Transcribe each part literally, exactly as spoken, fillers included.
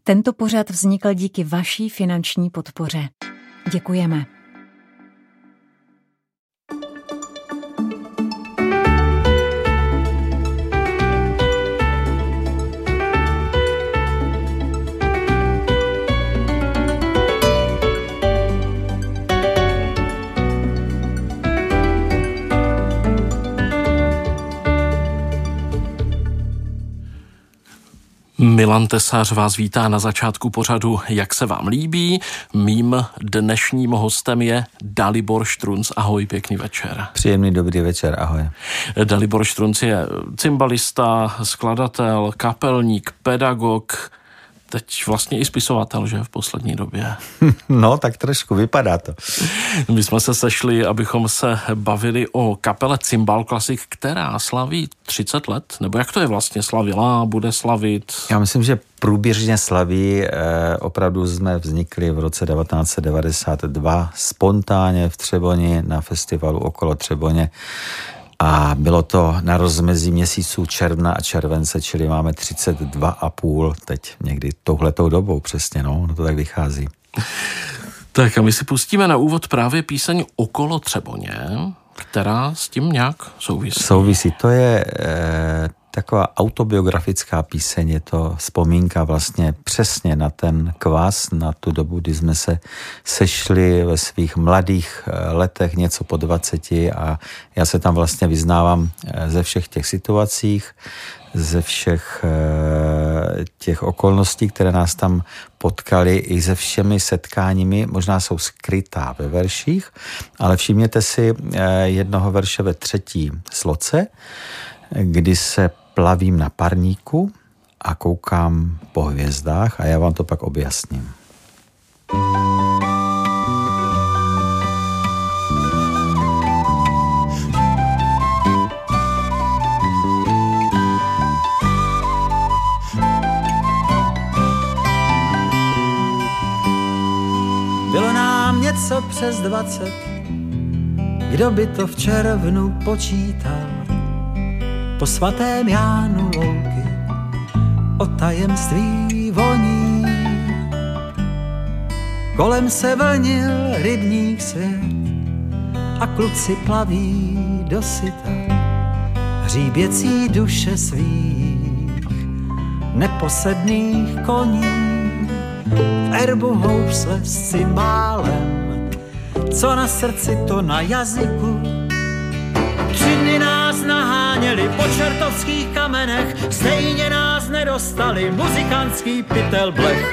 Tento pořad vznikl díky vaší finanční podpoře. Děkujeme. Milan Tesař vás vítá na začátku pořadu Jak se vám líbí. Mým dnešním hostem je Dalibor Štrunc. Ahoj, pěkný večer. Příjemný dobrý večer, ahoj. Dalibor Štrunc je cymbalista, skladatel, kapelník, pedagog, teď vlastně i spisovatel, že v poslední době. No, tak trošku vypadá to. My jsme se sešli, abychom se bavili o kapele Cymbal Classic, která slaví třicet let, nebo jak to je vlastně slavila, bude slavit? Já myslím, že průběžně slaví, eh, opravdu jsme vznikli v roce devatenáct set devadesát dva spontánně v Třeboni na festivalu Okolo Třeboně. A bylo to na rozmezí měsíců června a července, čili máme třicet dva a půl teď někdy touhletou dobou přesně, no, no to tak vychází. Tak a my si pustíme na úvod právě píseň Okolo Třeboně, která s tím nějak souvisí. Souvisí, to je eh, taková autobiografická píseň, je to vzpomínka vlastně přesně na ten kvás, na tu dobu, kdy jsme se sešli ve svých mladých letech, něco po dvaceti, a já se tam vlastně vyznávám ze všech těch situacích, ze všech těch okolností, které nás tam potkaly, i se všemi setkáními, možná jsou skrytá ve verších, ale všimněte si jednoho verše ve třetí sloce, kdy se plavím na parníku a koukám po hvězdách, a já vám to pak objasním. Bylo nám něco přes dvacet, kdo by to v červnu počítal. Po svatém Jánu louky o tajemství voní. Kolem se vlnil rybník svět a kluci plaví do syta hříběcí duše svých neposedných koní. V erbu housle s cymbálem, co na srdci, to na jazyku. Tři dny nás naháněli po čertovských kamenech, stejně nás nedostali muzikantský pytel blech.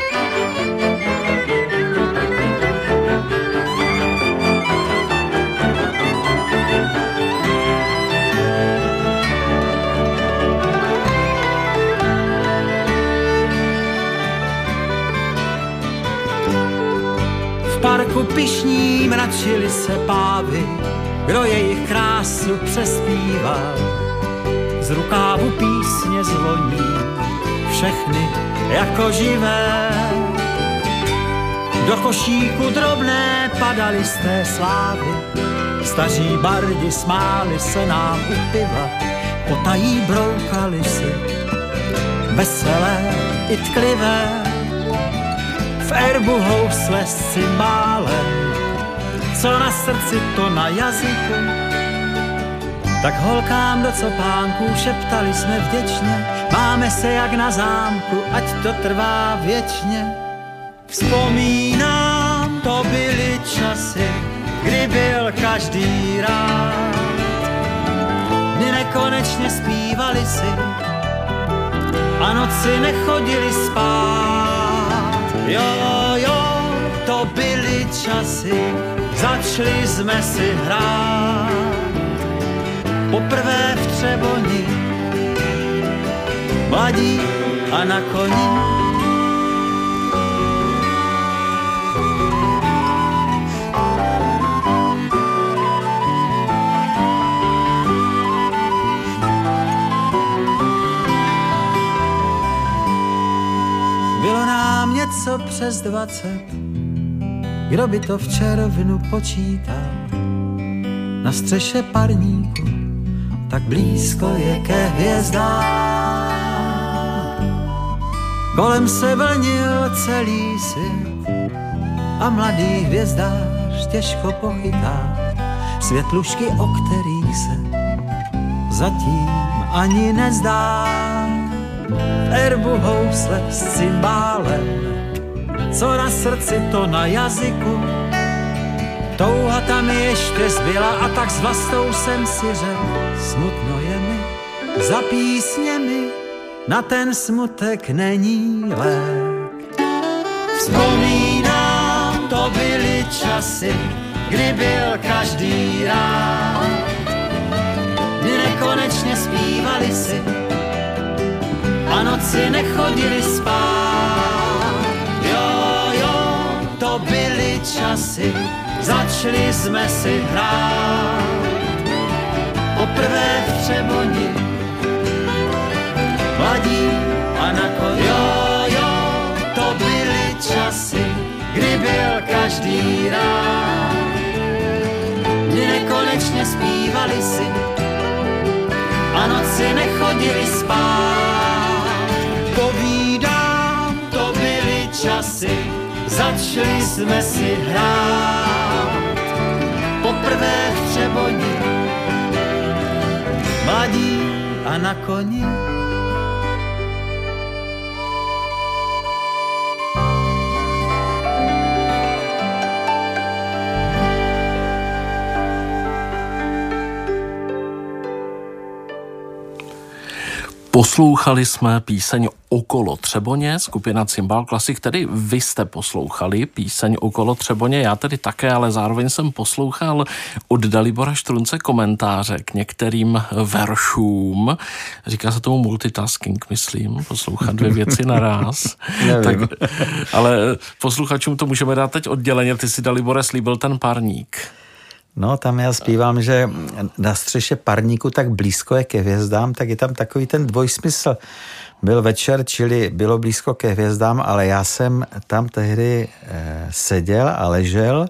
V parku pyšní mračili se pávy, kdo jejich krásu přespíval. Z rukávu písně zvoní všechny jako živé. Do košíku drobné padaly z té slávy, staří bardi smáli se nám u piva, potají broukali si veselé i tklivé. V erbu housle s cymbálem, co na srdci, to na jazyku. Tak holkám do copánků šeptali jsme vděčně, máme se jak na zámku, ať to trvá věčně. Vzpomínám, to byly časy, kdy byl každý rád. Dny nekonečně zpívali si a noci nechodili spát. Jo, jo, to byly časy, začali jsme si hrát poprvé v Třeboni, mladí a na koni. Bylo nám něco přes dvacet, kdo by to v červnu počítal. Na střeše parníku tak blízko je ke hvězdám. kolem se vlnil celý svět a mladý hvězdář těžko pochytá světlušky, o kterých se zatím ani nezdá. V erbu housle s cymbálem, co na srdci, to na jazyku, touha tam ještě zbyla a tak s vlastou jsem si řekl, smutno je mi za písněmi, na ten smutek není lék. Vzpomínám, to byly časy, kdy byl každý rád, kdy nekonečně zpívali si a noci nechodili spát. Jo, jo, to byly časy, začali jsme si hrát poprvé v Třeboni, mladí a nakonec. Jo, jo, to byly časy, kdy byl každý rád, kdy nekonečně zpívali si a noci nechodili spát. Povídám, to byly časy, začali jsme si hrát poprvé v Třeboni, mladí a na koni. Poslouchali jsme píseň Okolo Třeboně, skupina Cymbal Classic, tedy vy jste poslouchali píseň Okolo Třeboně, já tedy také, ale zároveň jsem poslouchal od Dalibora Štrunce komentáře k některým veršům. Říká se tomu multitasking, myslím, poslouchat dvě věci naráz. Tak, ale posluchačům to můžeme dát teď odděleně. Ty si, Dalibore, slíbil ten Parník. No, tam já zpívám, že na střeše Parníku tak blízko je ke hvězdám, tak je tam takový ten dvojsmysl. Byl večer, čili bylo blízko ke hvězdám, ale já jsem tam tehdy eh, seděl a ležel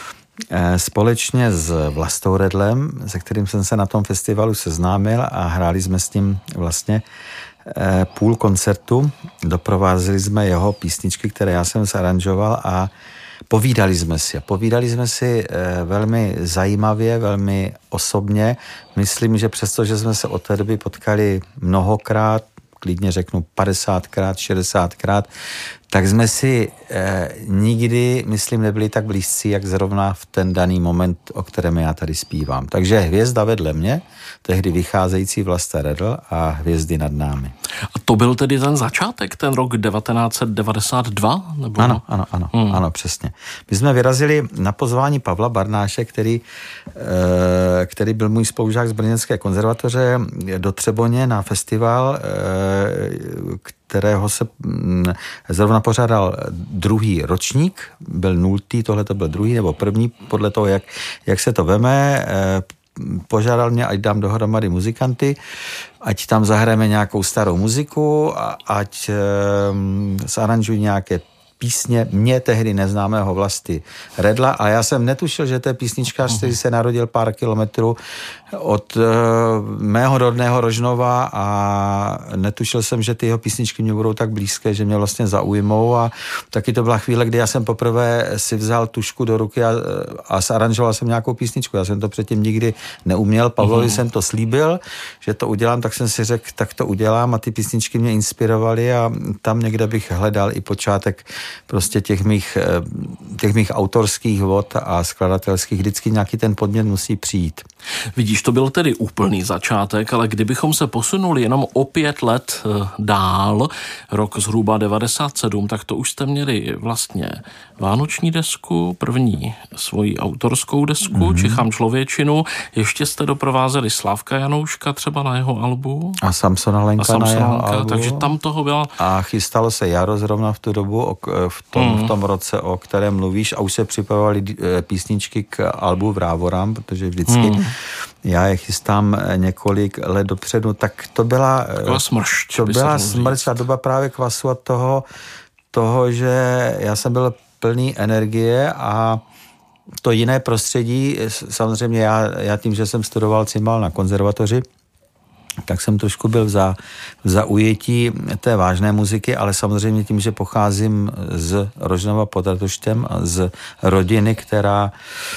eh, společně s Vlastou Redlem, se kterým jsem se na tom festivalu seznámil a hráli jsme s ním vlastně eh, půl koncertu. Doprovázeli jsme jeho písničky, které já jsem zaranžoval a povídali jsme si. Povídali jsme si e, velmi zajímavě, velmi osobně. Myslím, že přesto, že jsme se od té doby potkali mnohokrát, klidně řeknu padesátkrát, šedesátkrát, tak jsme si e, nikdy, myslím, nebyli tak blízcí, jak zrovna v ten daný moment, o kterém já tady zpívám. Takže hvězda vedle mě, tehdy vycházející Vlasta Redl a hvězdy nad námi. A to byl tedy ten začátek, ten rok devatenáct set devadesát dva? Nebo... Ano, ano, ano, hmm. ano, přesně. My jsme vyrazili na pozvání Pavla Barnáše, který, e, který byl můj spolužák z Brněnské konzervatoře, do Třeboně na festival, e, kterého se zrovna pořádal druhý ročník, byl nultý, tohle to byl druhý nebo první, podle toho, jak, jak se to veme. Požádal mě, ať dám dohromady muzikanty, ať tam zahrajeme nějakou starou muziku, a ať um, zaranžují nějaké písně mě tehdy neznámého Vlasty Redla a já jsem netušil, že to je písničkář, který se narodil pár kilometrů od uh, mého rodného Rožnova a netušil jsem, že ty jeho písničky mě budou tak blízké, že mě vlastně zaujmou a taky to byla chvíle, kdy já jsem poprvé si vzal tušku do ruky a, a zaranžoval jsem nějakou písničku. Já jsem to předtím nikdy neuměl. Pavlovi uhum. jsem to slíbil, že to udělám, tak jsem si řekl, tak to udělám a ty písničky mě inspirovaly a tam někde bych hledal i počátek prostě těch mých, těch mých autorských vod a skladatelských. Vždycky nějaký ten podmět musí přijít. Vidíš, to byl tedy úplný začátek, ale kdybychom se posunuli jenom o pět let dál, rok zhruba devadesát sedm, tak to už jste měli vlastně vánoční desku, první svoji autorskou desku, mm-hmm. Čichám člověčinu, ještě jste doprovázeli Slávka Janouška třeba na jeho albu. A Samsona Lenka, a Samsona na jeho Lenka, albu. Takže tam toho byla... A chystalo se jaro zrovna v tu dobu, v tom, mm. v tom roce, o kterém mluvíš, a už se připravovaly písničky k albu Vrávorám, protože vždycky mm. já je chystám několik let dopředu, tak to byla smršť, to byla smršť a doba právě kvasu a toho, toho, že já jsem byl plný energie a to jiné prostředí, samozřejmě já, já tím, že jsem studoval cymbal na konzervatoři, tak jsem trošku byl za, za ujetí té vážné muziky, ale samozřejmě tím, že pocházím z Rožnova pod Ratoštem, z rodiny, která,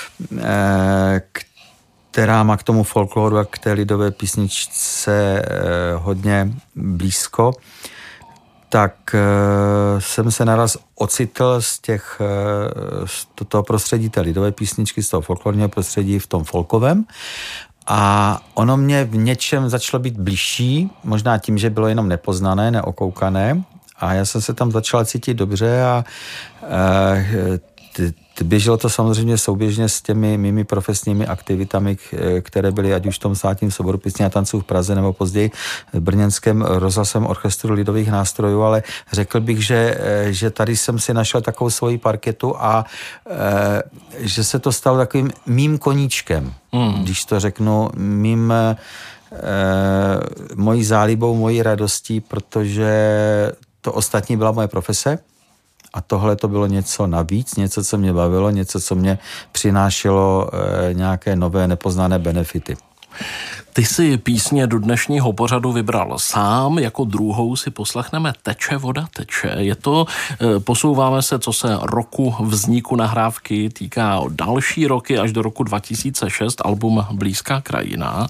která má k tomu folkloru a k té lidové písničce hodně blízko, tak jsem se naraz ocitl z těch, z toho prostředí té lidové písničky, z toho folklorního prostředí v tom folkovém. A ono mě v něčem začalo být bližší, možná tím, že bylo jenom nepoznané, neokoukané. A já jsem se tam začal cítit dobře a e, t, t, běželo to samozřejmě souběžně s těmi mými profesními aktivitami, které byly ať už v tom Státním souboru písně a tanců v Praze nebo později v brněnském rozhlasovém orchestru lidových nástrojů, ale řekl bych, že, že tady jsem si našel takovou svoji parketu a e, že se to stalo takovým mým koníčkem, mm. když to řeknu, mým e, mojí zálibou, mojí radostí, protože to ostatní byla moje profese. A tohle to bylo něco navíc, něco, co mě bavilo, něco, co mě přinášelo e, nějaké nové nepoznané benefity. Ty si písně do dnešního pořadu vybral sám, jako druhou si poslechneme Teče voda teče. Je to, e, posouváme se, co se roku vzniku nahrávky týká o další roky, až do roku dva tisíce šest, album Blízká krajina.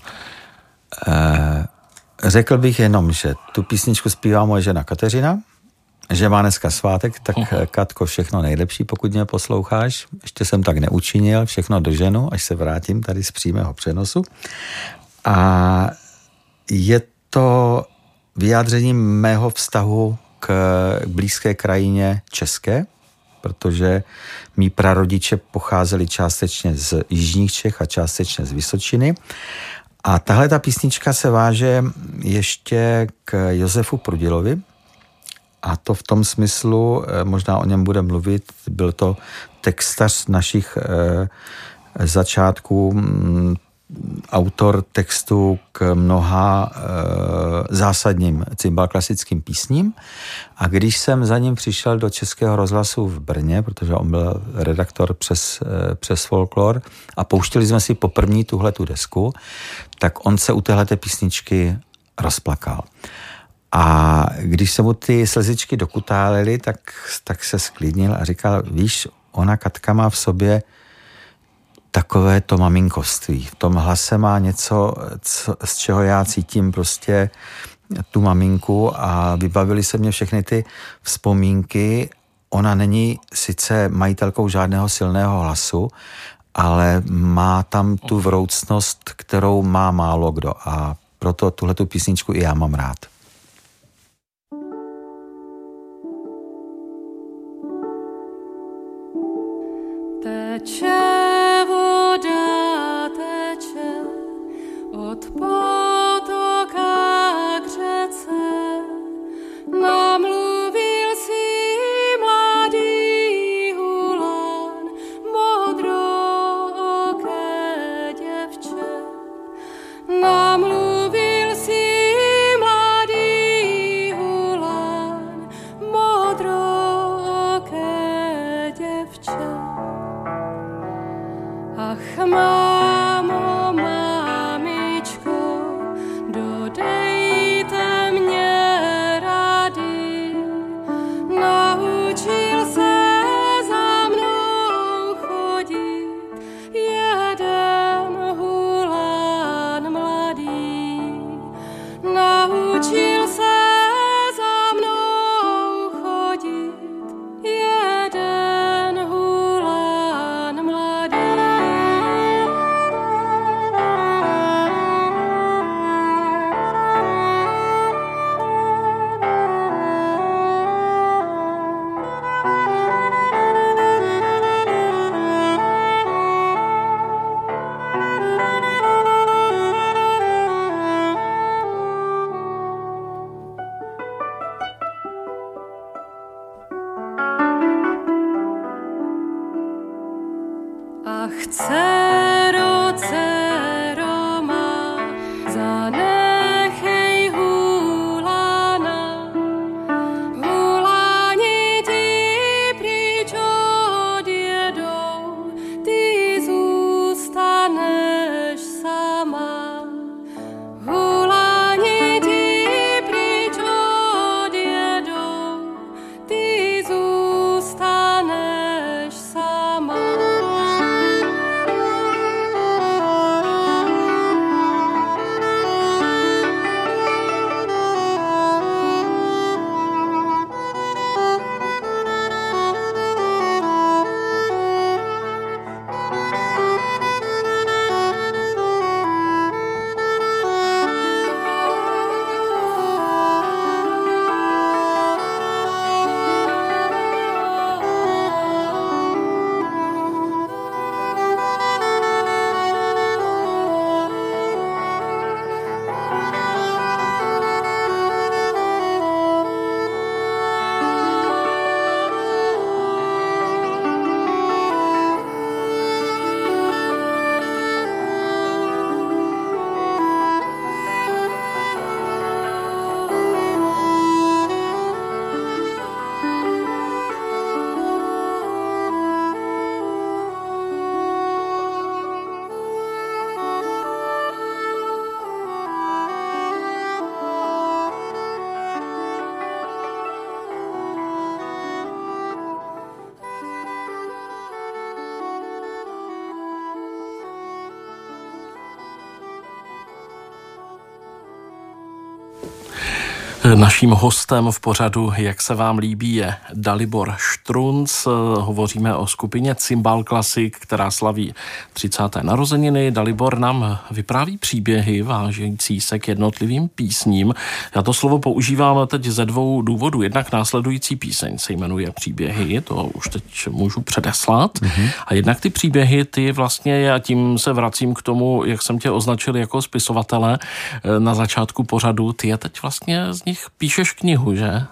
E, řekl bych jenom, že tu písničku zpívá moje žena Kateřina, že má dneska svátek, tak uh-huh. Katko, všechno nejlepší, pokud mě posloucháš. Ještě jsem tak neučinil, všechno doženu, až se vrátím tady z přímého přenosu. A je to vyjádření mého vztahu k blízké krajině české, protože mý prarodiče pocházeli částečně z jižních Čech a částečně z Vysočiny. A tahle ta písnička se váže ještě k Josefu Prudilovi, a to v tom smyslu, možná o něm bude mluvit, byl to textař našich eh, začátků, m, autor textu k mnoha eh, zásadním cimbal klasickým písním. A když jsem za ním přišel do Českého rozhlasu v Brně, protože on byl redaktor přes, eh, přes folklor a pouštěli jsme si poprvní tuhletu desku, tak on se u téhleté písničky rozplakal. A když se mu ty slzičky dokutálely, tak, tak se sklidnil a říkal, víš, ona Katka má v sobě takové to maminkoství. V tom hlase má něco, co, z čeho já cítím prostě tu maminku a vybavily se mě všechny ty vzpomínky. Ona není sice majitelkou žádného silného hlasu, ale má tam tu vroucnost, kterou má málo kdo a proto tuhletu písničku i já mám rád. Teče voda, teče od potoka k řece, namluvil si mladý hulan, modrooké děvče. Namluvil si mladý hulan, modrooké děvče. Ach, mámo, mámičko, dodejte mě rady. Naučil se za mnou chodit jeden hulan mladý. Naučil se za mnou chodit jeden hulan mladý. Ach, dcero, dcero má, zanechej hulana. Hulani ti pryč odjedou, ty zůstaneš sama. Hulani Naším hostem v pořadu Jak se vám líbí je Dalibor Štrunc. Hovoříme o skupině Cimbal Classic, která slaví třicáté narozeniny. Dalibor nám vypráví příběhy vážející se k jednotlivým písním. Já to slovo používám teď ze dvou důvodů. Jednak následující píseň se jmenuje Příběhy, to už teď můžu předeslat. Mm-hmm. A jednak ty příběhy, ty vlastně, a tím se vracím k tomu, jak jsem tě označil jako spisovatele na začátku pořadu, ty je teď vlastně z nich píšeš knihu, že?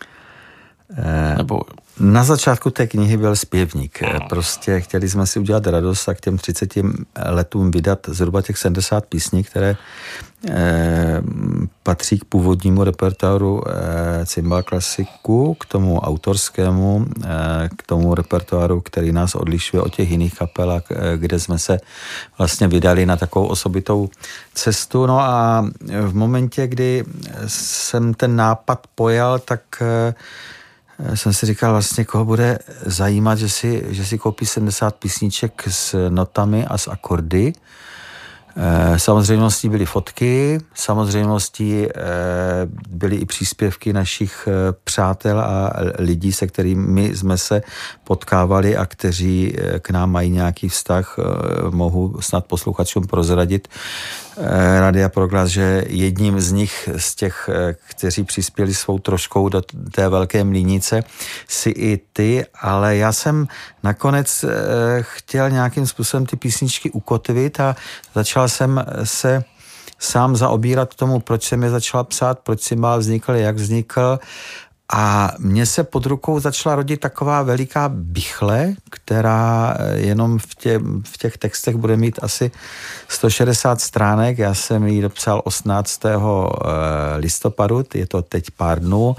Eh, Nebo... Na začátku té knihy byl zpěvník. Prostě chtěli jsme si udělat radost a k těm třiceti letům vydat zhruba těch sedmdesát písní, které eh, patří k původnímu repertoáru eh, Cimbal Classicu, k tomu autorskému, eh, k tomu repertoáru, který nás odlišuje od těch jiných kapel, eh, kde jsme se vlastně vydali na takovou osobitou cestu. No a v momentě, kdy jsem ten nápad pojal, tak eh, jsem si říkal vlastně, koho bude zajímat, že si, že si koupí sedmdesát písniček s notami a s akordy. Samozřejmostí byly fotky, samozřejmostí byly i příspěvky našich přátel a lidí, se kterými jsme se potkávali a kteří k nám mají nějaký vztah. Mohu snad posluchačům prozradit Radia Proglas, že jedním z nich, z těch, kteří přispěli svou troškou do té velké mlýnice, si i ty, ale já jsem nakonec chtěl nějakým způsobem ty písničky ukotvit a začal jsem se sám zaobírat tomu, proč jsem je začal psát, proč Cimbal vznikl, jak vznikl. A mně se pod rukou začala rodit taková veliká bichle, která jenom v, tě, v těch textech bude mít asi sto šedesát stránek. Já jsem ji dopsal osmnáctého listopadu, je to teď pár dnů.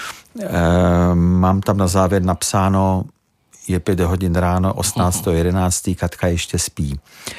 Mám tam na závěr napsáno, je pět hodin ráno, osmnáctého jedenáctého Katka ještě spí.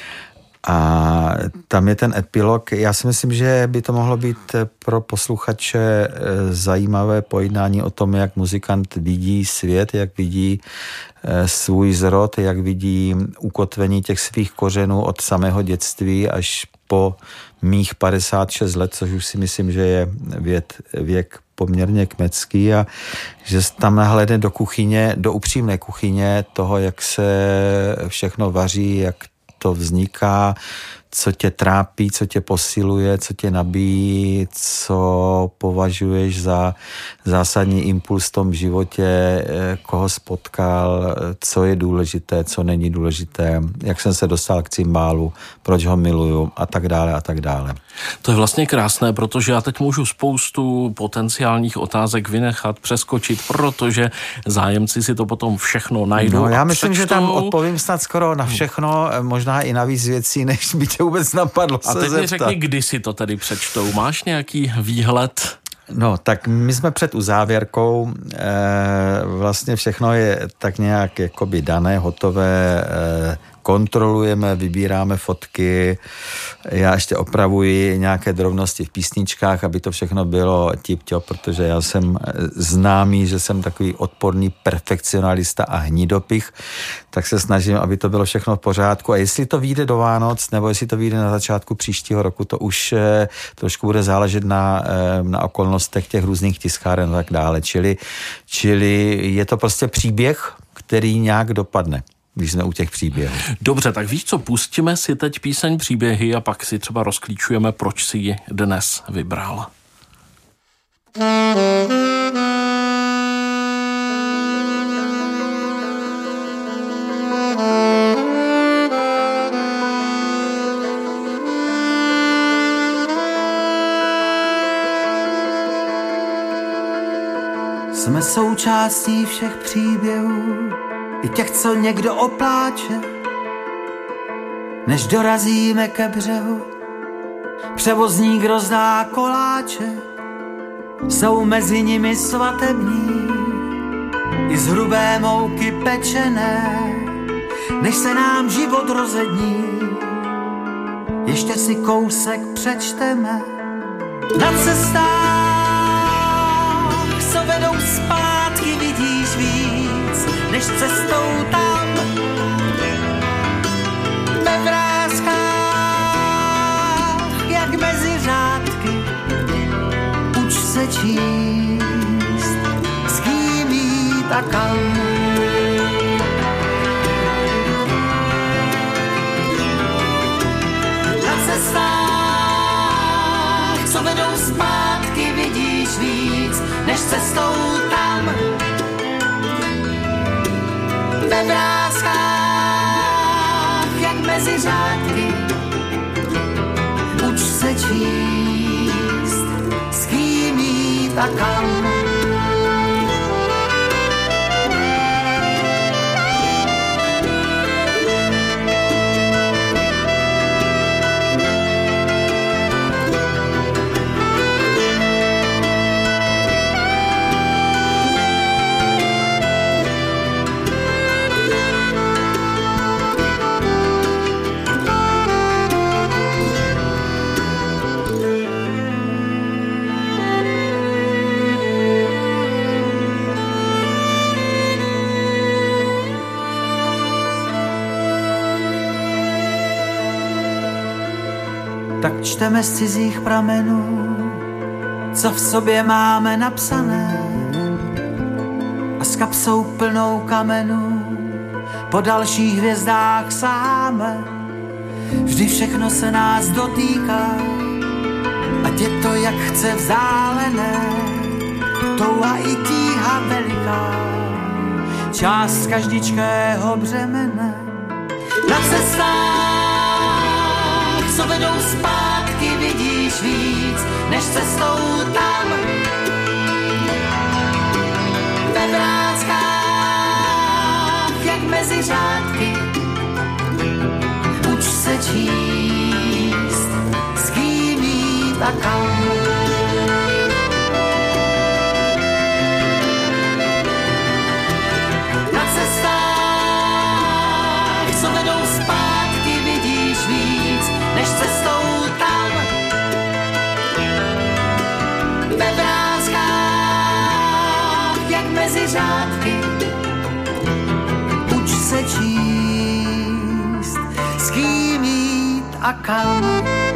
A tam je ten epilog. Já si myslím, že by to mohlo být pro posluchače zajímavé pojednání o tom, jak muzikant vidí svět, jak vidí svůj zrod, jak vidí ukotvení těch svých kořenů od samého dětství až po mých padesát šest let, což už si myslím, že je věk, věk poměrně kmecký a že tam nahlédne do kuchyně, do upřímné kuchyně toho, jak se všechno vaří, jak to vzniká, co tě trápí, co tě posiluje, co tě nabíjí, co považuješ za zásadní impuls v tom životě, koho spotkal, co je důležité, co není důležité, jak jsem se dostal k cimbálu, proč ho miluju a tak dále a tak dále. To je vlastně krásné, protože já teď můžu spoustu potenciálních otázek vynechat, přeskočit, protože zájemci si to potom všechno najdou. No, já a myslím, přečtou. že tam odpovím snad skoro na všechno, možná i na víc věcí, než by tě vůbec napadlo a se teď zeptat. mi řekni, kdy si to tedy přečtou. Máš nějaký výhled? No, tak my jsme před uzávěrkou, e, vlastně všechno je tak nějak jakoby dané, hotové, e, kontrolujeme, vybíráme fotky, já ještě opravuji nějaké drobnosti v písničkách, aby to všechno bylo tip-top, protože já jsem známý, že jsem takový odporný perfekcionalista a hnidopich, tak se snažím, aby to bylo všechno v pořádku a jestli to vyjde do Vánoc, nebo jestli to vyjde na začátku příštího roku, to už eh, trošku bude záležet na, eh, na okolnostech těch různých tiskáren a tak dále, čili, čili je to prostě příběh, který nějak dopadne, když jsme u těch příběhů. Dobře, tak víš co, pustíme si teď píseň Příběhy a pak si třeba rozklíčujeme, proč si ji dnes vybral. Jsme součástí všech příběhů, i těch, co někdo opláče, než dorazíme ke břehu. Převozník rozdá koláče, jsou mezi nimi svatební, i z hrubé mouky pečené, než se nám život rozední. Ještě si kousek přečteme na cestách, co vedou zpátky, vidíš víc, než cestou tam. Ve vrázkách, jak mezi řádky, uč se číst. a kam. Na cestách, co vedou zpátky, vidíš víc, než cestou tam. Ve vrázkách, jak mezi řádky, uč se číst, s kým jít a kam. Tak čteme z cizích pramenů, co v sobě máme napsané, a s kapsou plnou kamenů po dalších hvězdách sáme. Vždy všechno se nás dotýká, ať je to jak chce vzdálené, touha i tíha veliká, část každičkého břemene. Na cestách, co vedou zpátky, vidíš víc, než cestou tam. Ve vrázkách, jak mezi řádky, uč se číst, s kým jít a kam. Na cestách, co vedou zpátky, vidíš víc, než cestou tam. Ve vrázkách, jak mezi řádky, uč se číst, s kým jít a kam.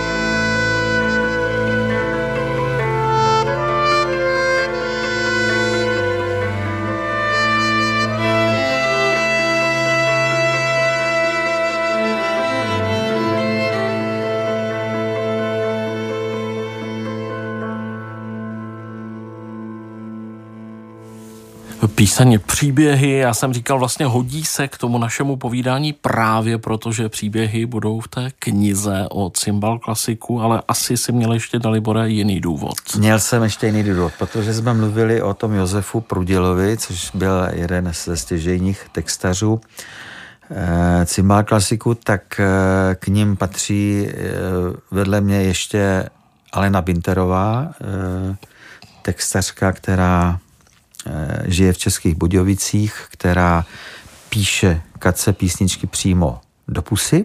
Píseň Příběhy, já jsem říkal, vlastně hodí se k tomu našemu povídání právě proto, že příběhy budou v té knize o Cimbal klasiku, ale asi si měl ještě, Dalibore, jiný důvod. Měl jsem ještě jiný důvod, protože jsme mluvili o tom Josefu Prudilovi, což byl jeden ze stěžejních textařů e, Cimbal klasiku, tak e, k ním patří e, vedle mě ještě Alena Binterová, e, textařka, která žije v Českých Budějovicích, která píše Katce písničky přímo do pusy.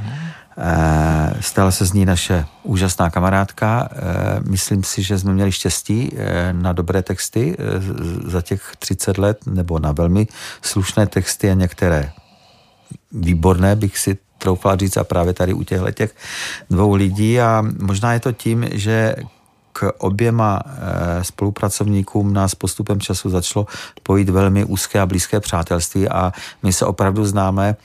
Stala se z ní naše úžasná kamarádka. Myslím si, že jsme měli štěstí na dobré texty za těch třicet let, nebo na velmi slušné texty a některé výborné, bych si troufala říct, a právě tady u těchto těch dvou lidí. A možná je to tím, že k oběma spolupracovníkům nás postupem času začalo pojít velmi úzké a blízké přátelství a my se opravdu známe,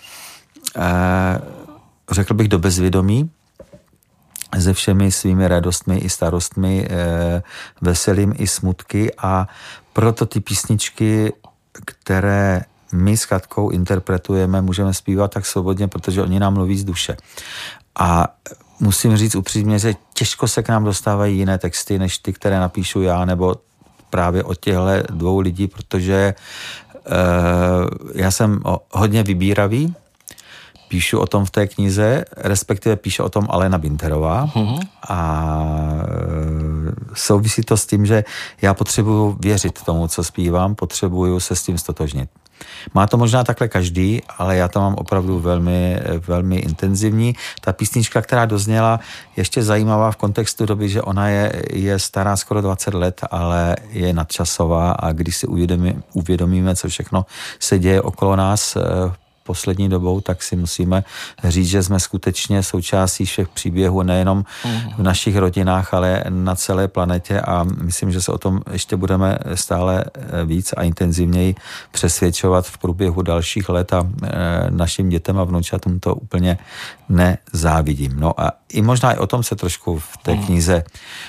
řekl bych, do bezvědomí, se všemi svými radostmi i starostmi, veselým i smutky, a proto ty písničky, které my s Katkou interpretujeme, můžeme zpívat tak svobodně, protože oni nám mluví z duše. A musím říct upřímně, že těžko se k nám dostávají jiné texty, než ty, které napíšu já, nebo právě od těchto dvou lidí, protože uh, já jsem hodně vybíravý, píšu o tom v té knize, respektive píše o tom Alena Binterová, mm-hmm. a uh, souvisí to s tím, že já potřebuju věřit tomu, co zpívám, potřebuju se s tím stotožnit. Má to možná takhle každý, ale já to mám opravdu velmi, velmi intenzivní. Ta písnička, která dozněla, ještě zajímavá v kontextu doby, že ona je, je stará skoro dvacet let, ale je nadčasová, a když si uvědomí, uvědomíme, co všechno se děje okolo nás poslední dobou, tak si musíme říct, že jsme skutečně součástí všech příběhů, nejenom v našich rodinách, ale na celé planetě a myslím, že se o tom ještě budeme stále víc a intenzivněji přesvědčovat v průběhu dalších let a našim dětem a vnoučatům to úplně nezávidím. No a i možná i o tom se trošku v té knize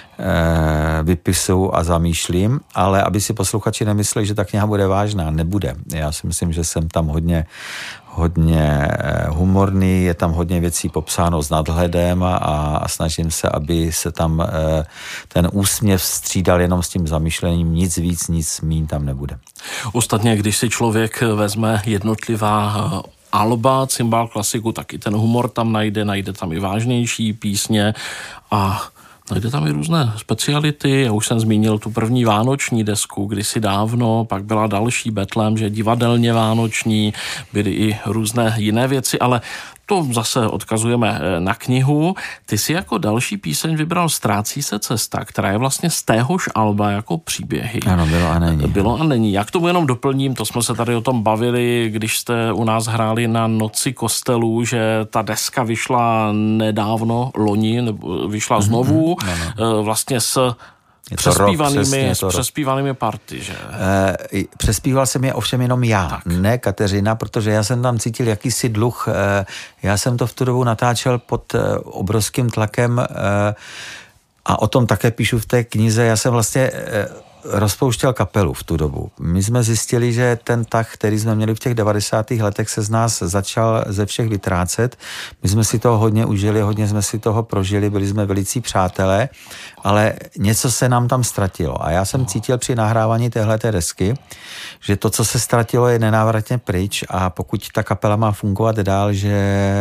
vypisuju a zamýšlím, ale aby si posluchači nemysleli, že ta kniha bude vážná, nebude. Já si myslím, že jsem tam hodně hodně humorný, je tam hodně věcí popsáno s nadhledem a, a snažím se, aby se tam ten úsměv střídal jenom s tím zamýšlením, nic víc, nic míň tam nebude. Ostatně, když si člověk vezme jednotlivá alba Cimbál klasiku, tak i ten humor tam najde, najde tam i vážnější písně a najde tam i různé speciality. Já už jsem zmínil tu první vánoční desku kdysi dávno, pak byla další Betlém, že divadelně vánoční, byly i různé jiné věci, ale to zase odkazujeme na knihu. Ty si jako další píseň vybral Ztrácí se cesta, která je vlastně z téhož alba jako příběhy. Ano, bylo a není. Bylo a není. Jak tomu jenom doplním, to jsme se tady o tom bavili, když jste u nás hráli na Noci kostelů, že ta deska vyšla nedávno, loni, nebo vyšla znovu, mm-hmm. vlastně s Přespívanými, s přespívanými party, že? E, přespíval jsem je ovšem jenom já, tak. Ne Kateřina, protože já jsem tam cítil jakýsi dluh. E, já jsem to v tu dobu natáčel pod e, obrovským tlakem e, a o tom také píšu v té knize. Já jsem vlastně e, rozpouštěl kapelu v tu dobu. My jsme zjistili, že ten tah, který jsme měli v těch devadesátých letech, se z nás začal ze všech vytrácet. My jsme si toho hodně užili, hodně jsme si toho prožili, byli jsme velicí přátelé, ale něco se nám tam ztratilo. A já jsem cítil při nahrávání téhleté desky, že to, co se ztratilo, je nenávratně pryč a pokud ta kapela má fungovat dál, že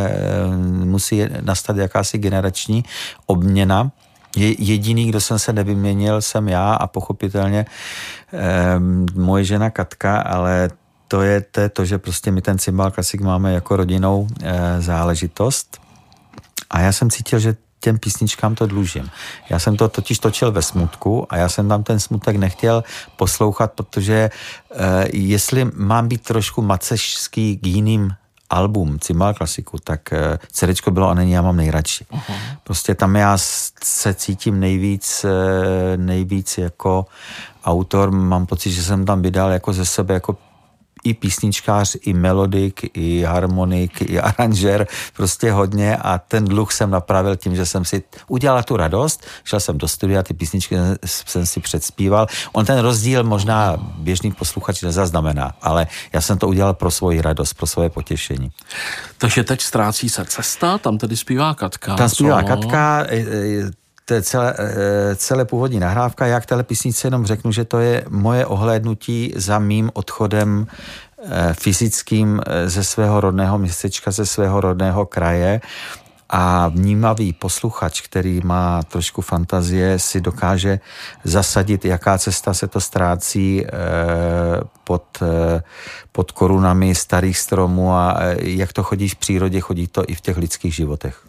musí nastat jakási generační obměna. Jediný, kdo jsem se nevyměnil, jsem já a pochopitelně eh, moje žena Katka, ale to je, to je to, že prostě my ten Cimbál klasik máme jako rodinnou eh, záležitost a já jsem cítil, že těm písničkám to dlužím. Já jsem to totiž točil ve smutku a já jsem tam ten smutek nechtěl poslouchat, protože eh, jestli mám být trošku macešský k jiným album Cimbál klasiku, tak CDčko bylo a není, já mám nejradši. Uh-huh. Prostě tam já se cítím nejvíc, nejvíc jako autor, mám pocit, že jsem tam vydal jako ze sebe jako i písničkář, i melodik, i harmonik, i aranžér, prostě hodně a ten dluh jsem napravil tím, že jsem si udělal tu radost, šel jsem do studia, ty písničky jsem si předspíval. On ten rozdíl možná běžný posluchač nezaznamená, ale já jsem to udělal pro svoji radost, pro svoje potěšení. Takže teď Ztrácí se cesta, tam tedy zpívá Katka. Tam zpívá Katka, to je celé, celé původní nahrávka. Já k téhle písničce jenom řeknu, že to je moje ohlédnutí za mým odchodem fyzickým ze svého rodného městečka, ze svého rodného kraje a vnímavý posluchač, který má trošku fantazie, si dokáže zasadit, jaká cesta se to ztrácí pod, pod korunami starých stromů a jak to chodí v přírodě, chodí to i v těch lidských životech.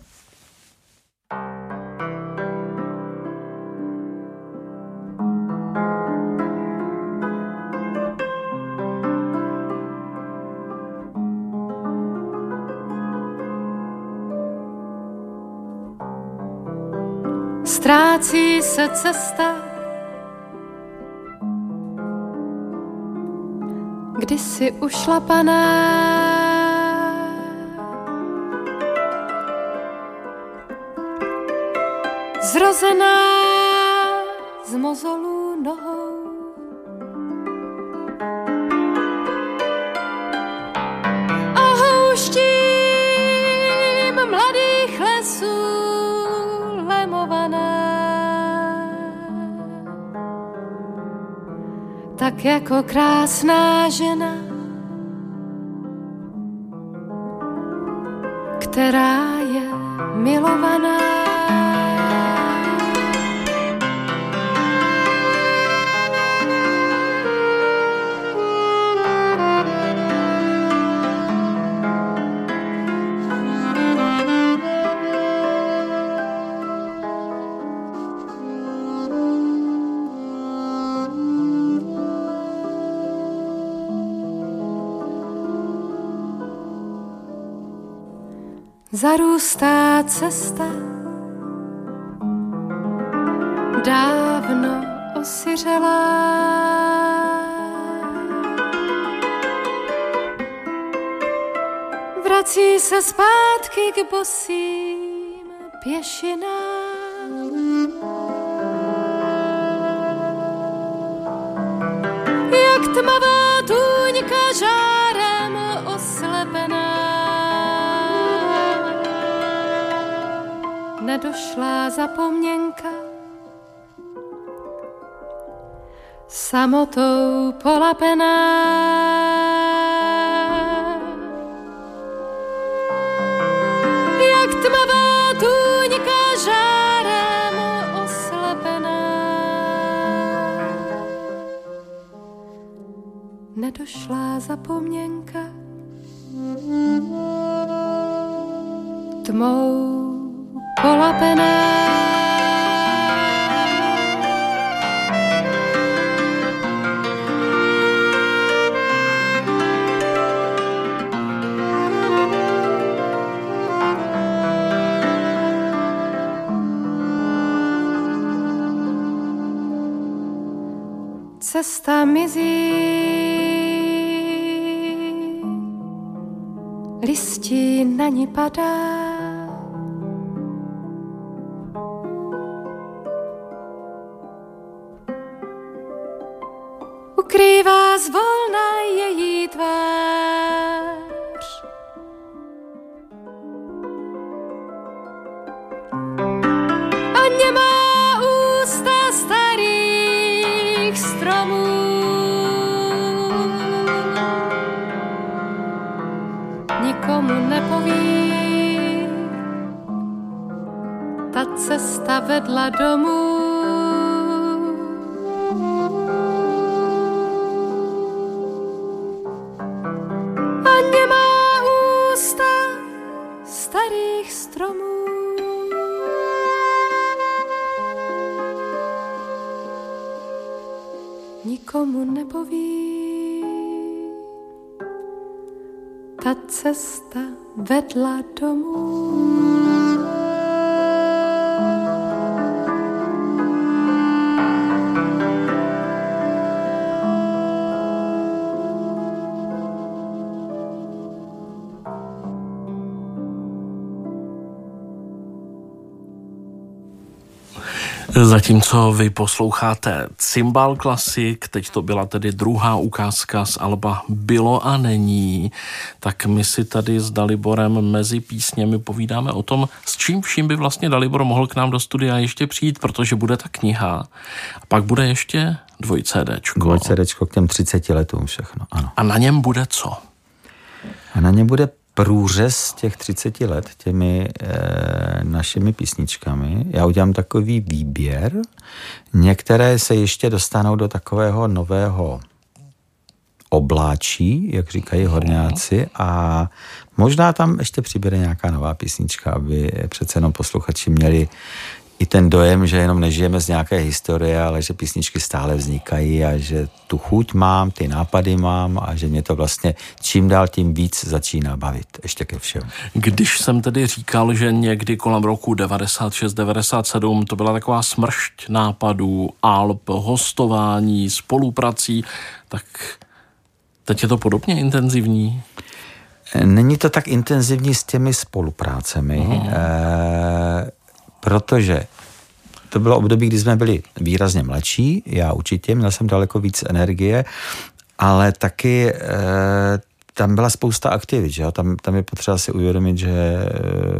Ztrácí se cesta, kdysi ušlapaná. Zrozená z mozolů nohou. A houštím mladých lesů lemovaná. Tak jako krásná žena, která je milovaná. zarůstá cesta, dávno osiřelá. Vrací se zpátky k bosým pěšinám. Jak tmavá tůňka žárem oslepená, nedošlá zapomněnka, samotou polapená. Jak tmavá tůňka žárem oslepená, nedošlá zapomněnka, tmou polapená. Cesta mizí, listí na ní padá. Ukrývá zvolna její tvář. A nemá ústa starých stromů. Nikomu nepoví, ta cesta vedla domů. Starých stromů. Nikomu nepoví, ta cesta vedla domů. Zatímco vy posloucháte Cimbal Classic, teď to byla tedy druhá ukázka z alba Bylo a není, tak my si tady s Daliborem mezi písněmi povídáme o tom, s čím vším by vlastně Dalibor mohl k nám do studia ještě přijít, protože bude ta kniha. A pak bude ještě dvojcédéčko. Dvojcédéčko k těm třiceti letům všechno, ano. A na něm bude co? A na něm bude průřez těch třiceti let těmi e, našimi písničkami. Já udělám takový výběr. Některé se ještě dostanou do takového nového obláčí, jak říkají horňáci, a možná tam ještě přibude nějaká nová písnička, aby přece jenom posluchači měli i ten dojem, že jenom nežijeme z nějaké historie, ale že písničky stále vznikají a že tu chuť mám, ty nápady mám a že mě to vlastně čím dál tím víc začíná bavit. Ještě ke všemu. Když jsem tedy říkal, že někdy kolem roku devadesát šest devadesát sedm to byla taková smršť nápadů, alb, hostování, spoluprací, tak teď je to podobně intenzivní? Není to tak intenzivní s těmi spoluprácemi, uh-huh. e- protože to bylo období, kdy jsme byli výrazně mladší, já určitě, měl jsem daleko víc energie, ale taky e, tam byla spousta aktivit, že jo? Tam, tam je potřeba si uvědomit, že e,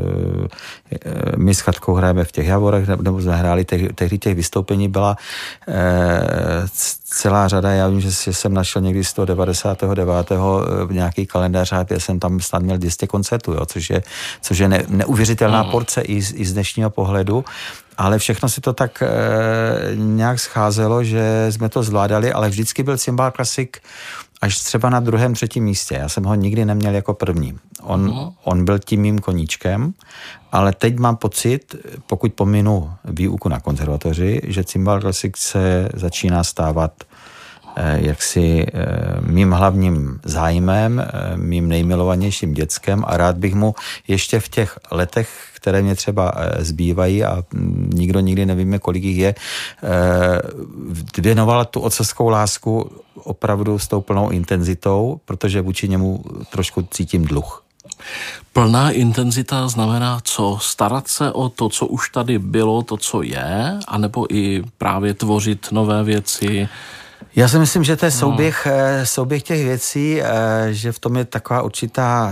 my s Chatkou hrajeme v těch Javorech, nebo jsme hráli, tehdy, tehdy těch vystoupení byla e, celá řada, já vím, že, že jsem našel někdy z toho devadesátého devátého nějaký kalendář a já jsem tam snad měl dvě stě koncertů, jo? Což je, což je ne, neuvěřitelná mm. porce i z, i z dnešního pohledu. Ale všechno si to tak e, nějak scházelo, že jsme to zvládali, ale vždycky byl Cimbal Classic až třeba na druhém, třetím místě. Já jsem ho nikdy neměl jako první. On, uh-huh. on byl tím mým koníčkem, ale teď mám pocit, pokud pominu výuku na konzervatoři, že Cimbal Classic se začíná stávat jaksi mým hlavním zájmem, mým nejmilovanějším dětskem a rád bych mu ještě v těch letech, které mě třeba zbývají a nikdo nikdy nevíme, kolik jich je, věnovala tu otcovskou lásku opravdu s tou plnou intenzitou, protože vůči němu trošku cítím dluh. Plná intenzita znamená co? Starat se o to, co už tady bylo, to, co je, anebo i právě tvořit nové věci? Já si myslím, že to je souběh, no. souběh těch věcí, že v tom je taková určitá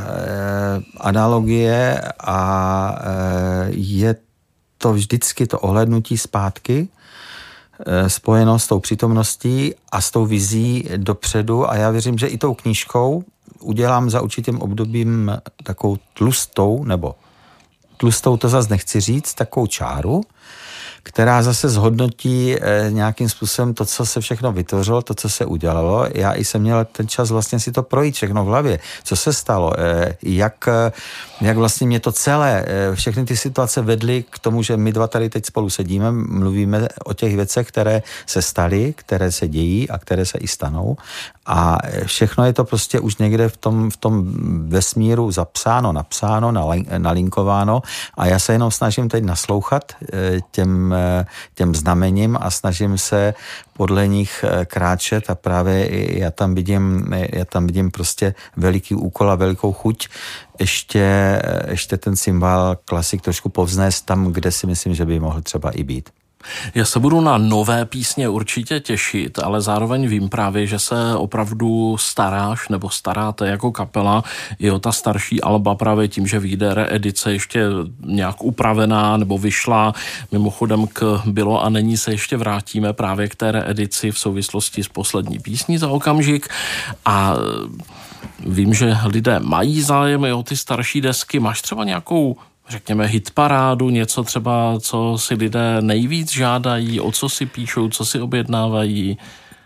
analogie a je to vždycky to ohlédnutí zpátky, spojeno s tou přítomností a s tou vizí dopředu a já věřím, že i tou knížkou udělám za určitým obdobím takovou tlustou, nebo tlustou to zase nechci říct, takovou čáru, která zase zhodnotí eh, nějakým způsobem to, co se všechno vytvořilo, to, co se udělalo. Já i jsem měl ten čas vlastně si to projít všechno v hlavě. Co se stalo, eh, jak, jak vlastně mě to celé, eh, všechny ty situace vedly k tomu, že my dva tady teď spolu sedíme, mluvíme o těch věcech, které se staly, které se dějí a které se i stanou. A všechno je to prostě už někde v tom, v tom vesmíru zapsáno, napsáno, nalinkováno a já se jenom snažím teď naslouchat eh, těm těm znamením a snažím se podle nich kráčet a právě já tam vidím, já tam vidím prostě veliký úkol a velikou chuť ještě, ještě ten cymbál klasik trošku povznést tam, kde si myslím, že by mohl třeba i být. Já se budu na nové písně určitě těšit, ale zároveň vím právě, že se opravdu staráš nebo staráte jako kapela i o ta starší alba právě tím, že vyjde reedice ještě nějak upravená nebo vyšla. Mimochodem k Bylo a není se ještě vrátíme právě k té reedici v souvislosti s poslední písní za okamžik a vím, že lidé mají zájem i o ty starší desky. Máš třeba nějakou řekněme hitparádu, něco třeba, co si lidé nejvíc žádají, o co si píšou, co si objednávají?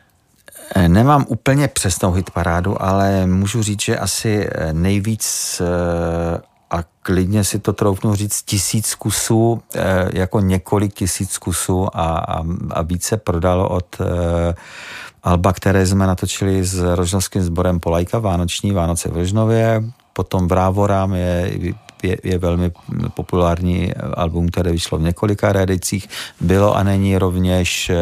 Nemám úplně přesnou hitparádu, ale můžu říct, že asi nejvíc a klidně si to troufnu říct tisíc kusů, jako několik tisíc kusů a, a, a více prodalo od alba, které jsme natočili s rožnovským sborem Polajka, Vánoční Vánoce v Rožnově, potom Vrávorám je Je, je velmi populární album, které vyšlo v několika reedicích. Bylo a není rovněž,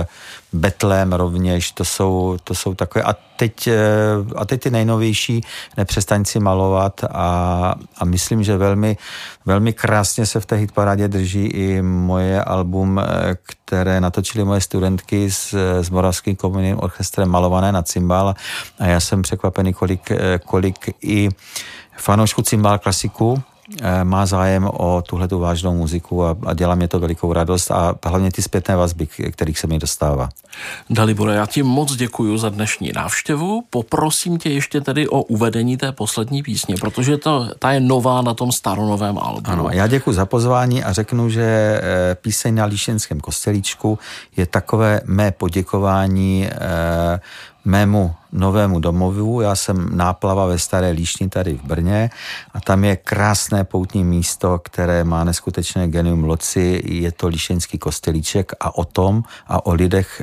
Betlém rovněž, to jsou, to jsou takové. A teď, a teď ty nejnovější Nepřestaň si malovat a, a myslím, že velmi, velmi krásně se v té hitparádě drží i moje album, které natočily moje studentky s, s Moravským komorním orchestrem Malované na cymbál a já jsem překvapený, kolik, kolik i fanoušku cymbál klasiku má zájem o tuhletu vážnou muziku a, a dělá mě to velikou radost a hlavně ty zpětné vazby, kterých se mi dostává. Dalibore, já ti moc děkuju za dnešní návštěvu. Poprosím tě ještě tedy o uvedení té poslední písně, protože to, ta je nová na tom staronovém albu. Ano, já děkuji za pozvání a řeknu, že píseň Na Líšenském kostelíčku je takové mé poděkování eh, mému novému domovu. Já jsem náplava ve Staré Líšni tady v Brně a tam je krásné poutní místo, které má neskutečné genium loci. Je to Líšenský kostelíček a o tom a o lidech,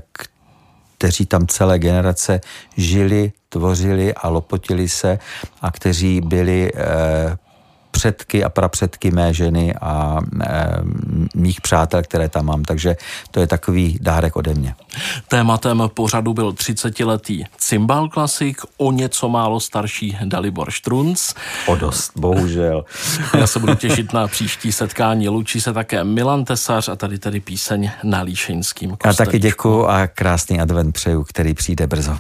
kteří tam celé generace žili, tvořili a lopotili se a kteří byli předky a prapředky mé ženy a e, mých přátel, které tam mám. Takže to je takový dárek ode mě. Tématem pořadu byl třicetiletý cymbal klasik, o něco málo starší Dalibor Štrunc. O dost, bohužel. Já se budu těšit na příští setkání. Loučí se také Milan Tesař a tady tady píseň Na Líšeňským kostelíčku. Já taky děkuju a krásný advent přeju, který přijde brzo.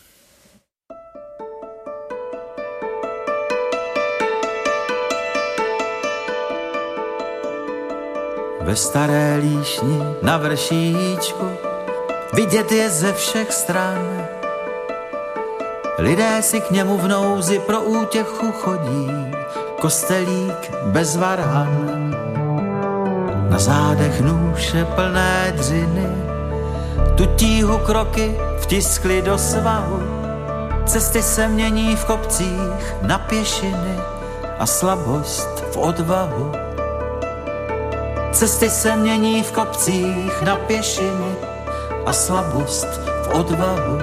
Ve Staré Líšni na vršíčku vidět je ze všech stran. Lidé si k němu v nouzi pro útěchu chodí, kostelík bez varan. Na zádech nůše plné dřiny, tu tíhu kroky vtiskly do svahu. Cesty se mění v kopcích na pěšiny a slabost v odvahu. Cesty se mění v kopcích na pěšiny a slabost v v odvahu.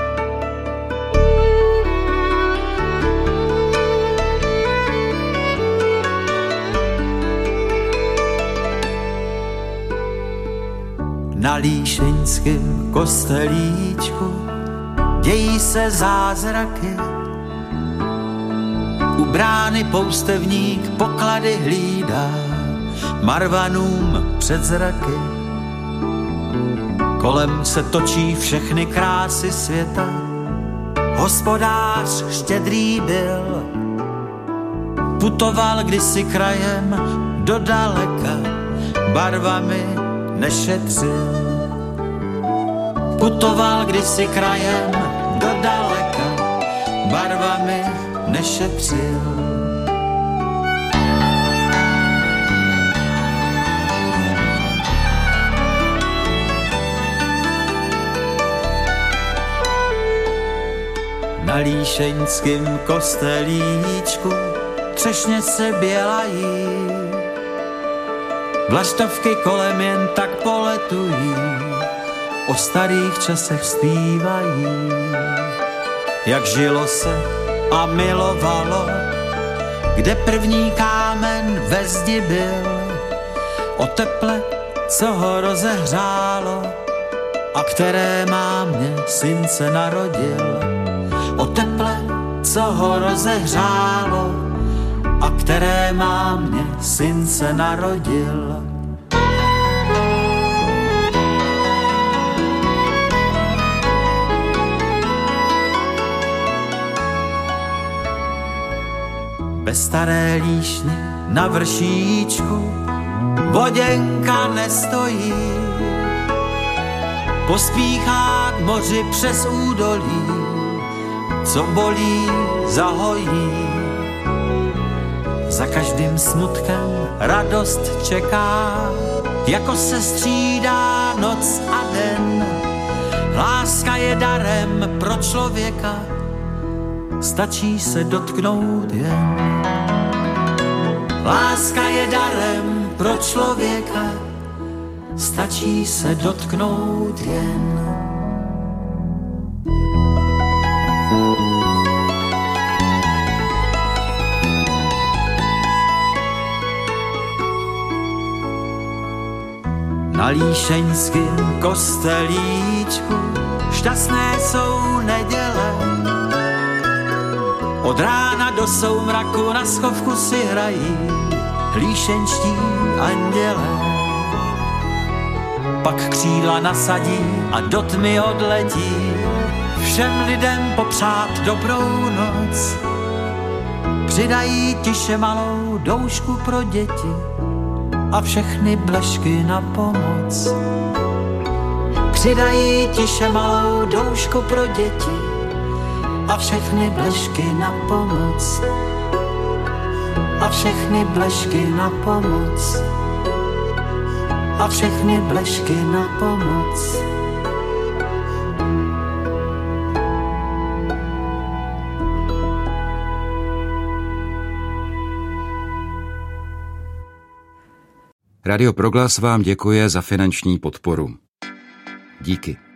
Na líšeňském kostelíčku dějí se zázraky. U brány poustevník poklady hlídá marvanům před zraky. Kolem se točí všechny krásy světa. Hospodář štědrý byl, putoval kdysi krajem do daleka, barvami nešetřil. Putoval kdysi krajem do daleka, barvami nešetřil. Na líšeňském kostelíčku třešně se bělají, vlaštovky kolem jen tak poletují, o starých časech zpívají. Jak žilo se a milovalo, kde první kámen ve zdi byl, o teple, co ho rozehřálo a které mámě syn se narodil. O teple, co ho rozehřálo a které mámě syn se narodil. Ve staré líšni na vršíčku voděnka nestojí, pospíchá k moři přes údolí, co bolí, zahojí. Za každým smutkem radost čeká, jako se střídá noc a den. Láska je darem pro člověka, stačí se dotknout jen. Láska je darem pro člověka, stačí se dotknout jen. Na líšeňském kostelíčku šťastné jsou neděle. Od rána do soumraku na schovku si hrají líšeňští anděle. Pak křídla nasadí a do tmy odletí, všem lidem popřát dobrou noc. Přidají tiše malou doušku pro děti a všechny blešky na pomoc. Přidají tiše malou doušku pro děti a všechny blešky na pomoc. A všechny blešky na pomoc. A všechny blešky na pomoc. Radio Proglas vám děkuje za finanční podporu. Díky.